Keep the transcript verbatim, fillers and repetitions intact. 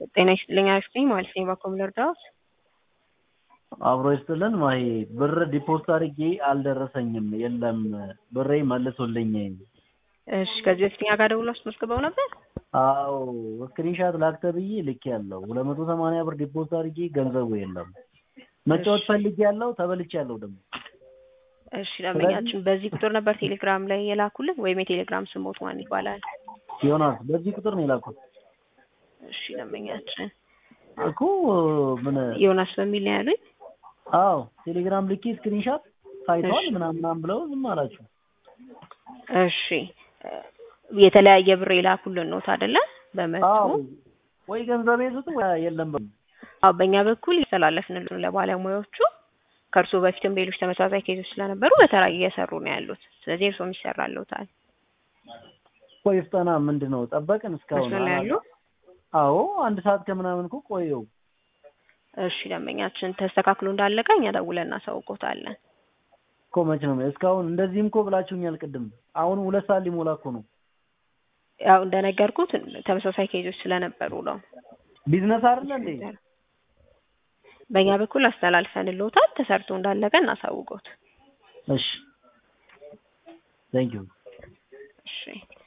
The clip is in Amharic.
ጤና ይስጥልኝ አክስቴ ማለት ነው ባኮም ልርዳዎት? አብሮ ይስጥልን ማይ ብር ዲፖዚት አድርጌ አልደረሰኝም የለም ብሬ መልሶልኝ። እሺ ከዚህ በፊት እኛ ጋር ደውለው አስመዝግበው ነበር? አዎ ስክሪንሻት ላክ ተብዬ ልኬያለሁ። ሁለት መቶ ሰማንያ ብር ዲፖዚት አድርጌ ገንዘቡ የለም። መጫወት ፈልጌያለሁ ተበልቻለሁ ደግሞ። እሺ ለምኛችን በዚህ ቁጥር ነበር ቴሌግራም ላይ የላኩልን ወይም የቴሌግራም ስሞት ማን ይባላል? ዮናስ በዚህ ቁጥር ነው የላኩት። እሺ ለምኛችን እኮ ምን ዮናስ በሚል ነው ያሉኝ? አዎ ቴሌግራም ልኬ ስክሪንሻት ታይቷል ምናምን ብለው ዝም አላችሁ። እሺ የተለያየ ብር የላኩልን ነው አይደለ? በመቶ አዎ ወይ ገንዘብ ይዙት ወይ የለም። አዎ በእኛ በኩል ይተላለፍንልን ለባለሙያዎቹ ከርሶ በፊትም ሌሎች ተመሳሳይ ኬዞች ስለነበሩ በተራ እየሰሩ ነው ያሉት። ስለዚህ እርሶም ይሰራልዎታል። ቆይ ፍጠና ምንድነው ጠበቅን እስካሁን? አዎ አንድ ሰዓት ከምናምን እኮ ቆየው። እሺ ደንበኛችን ተስተካክሎ እንዳለቀ እኛ ደውለን እናሳውቅዎታለን። እኮ መች ነው እስካሁን እንደዚህም እኮ ብላችሁኛል ቅድም። አሁን ሁለት ሰዓት ሊሞላ እኮ ነው። ያው እንደነገርኩት ተመሳሳይ ኬዞች ስለነበሩ ነው። ቢዝነስ አይደል እንዴ? በእኛ በኩል አስተላልፈንልዎታል። ተሰርቶ እንዳለቀ እናሳውቅዎት። እሺ ቴንክ ዩ። እሺ